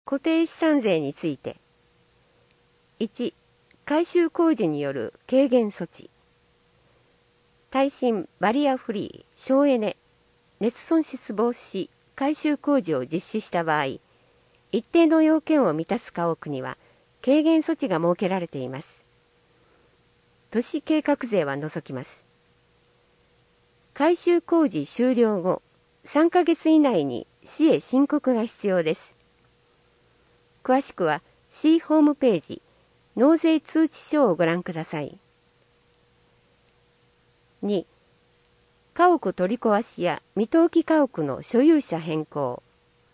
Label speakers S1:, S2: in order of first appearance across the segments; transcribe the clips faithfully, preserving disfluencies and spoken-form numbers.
S1: 固定資産税について。いち、改修工事による軽減措置。耐震バリアフリー省エネ熱損失防止改修工事を実施した場合、一定の要件を満たす家屋には軽減措置が設けられています。都市計画税は除きます。改修工事終了後さんかげつ以内に市へ申告が必要です。詳しくは市ホームページ納税通知書をご覧ください。に、家屋取り壊しや未登記家屋の所有者変更。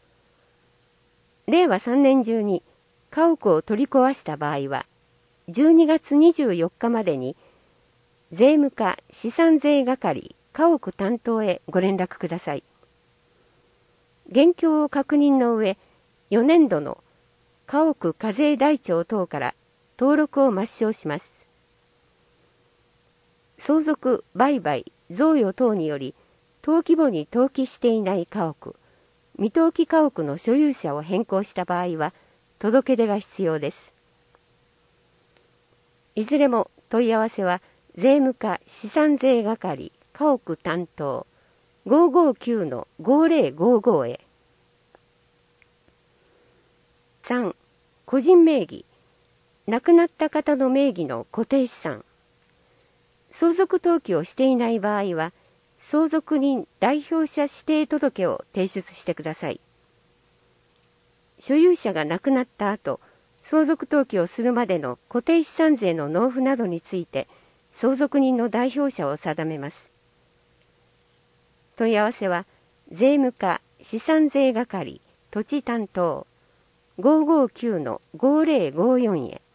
S1: れいわさんねん中に家屋を取り壊した場合は、じゅうにがつにじゅうよっかまでに税務課資産税係家屋担当へご連絡ください。現況を確認の上、よねんどの家屋課税台帳等から登録を抹消します。相続、売買、贈与等により登記簿に登記していない家屋、未登記家屋の所有者を変更した場合は届け出が必要です。いずれも問い合わせは税務課資産税係家屋担当 ごーごーきゅうのごーぜろごーごー へ。さん、個人名義、亡くなった方の名義の固定資産。相続登記をしていない場合は、相続人代表者指定届を提出してください。所有者が亡くなった後、相続登記をするまでの固定資産税の納付などについて、相続人の代表者を定めます。問い合わせは、税務課資産税係土地担当ごーごーきゅうのごーぜろごーよんへ。